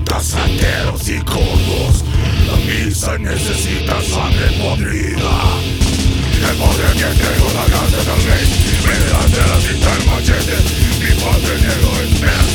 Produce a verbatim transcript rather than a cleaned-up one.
Asaderos y codos. La misa necesita sangre podrida. El poder que tengo la grande del rey. Me delante la cinta el machete. Mi padre negro espera.